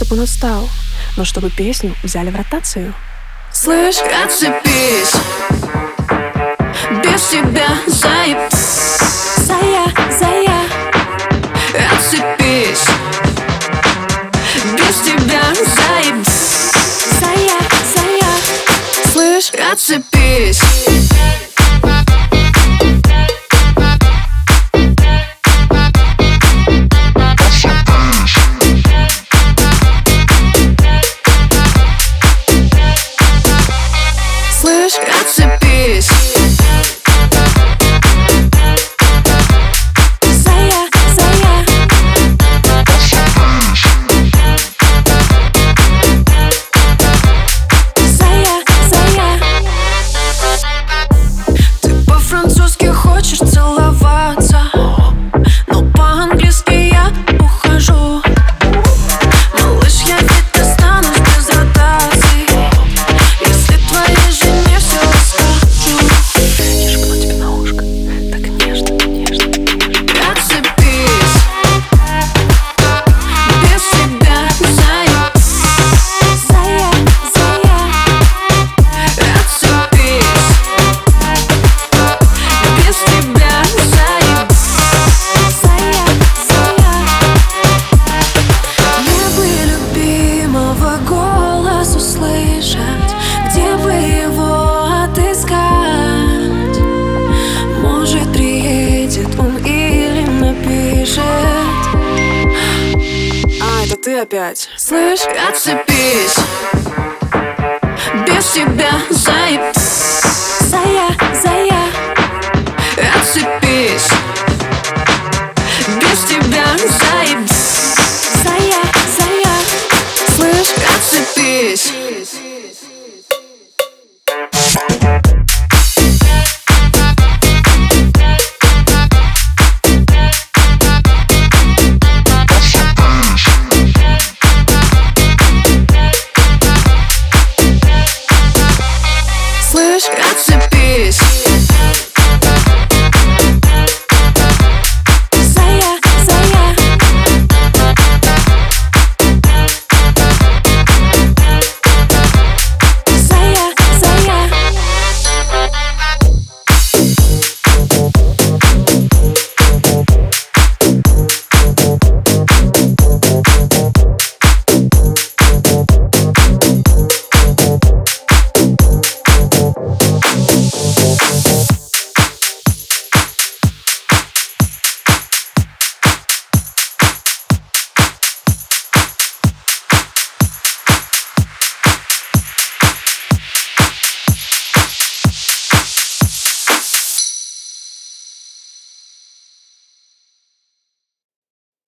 чтобы он устал, но чтобы песню взяли в ротацию. Слышь, отцепись, без тебя заеб. Зая, Отцепись, без тебя заеб. зая. Слышь, отцепись. Слышь, отцепись. Зая. Ты по-французски хочешь целоваться, но по-английски я ухожу. Малыш, я ведь останусь без ротации, если твоей жене все расскажу. Я шепну тебе на ушко, так нежно. Отцепись, без тебя заеб. Отцепись, без тебя заеб. Мне бы любимого голос услышать, где бы его отыскать? Может, приедет он или напишет. Это ты опять. Слышь, отцепись, без тебя заеб. Зая. Отцепись, без тебя заеб.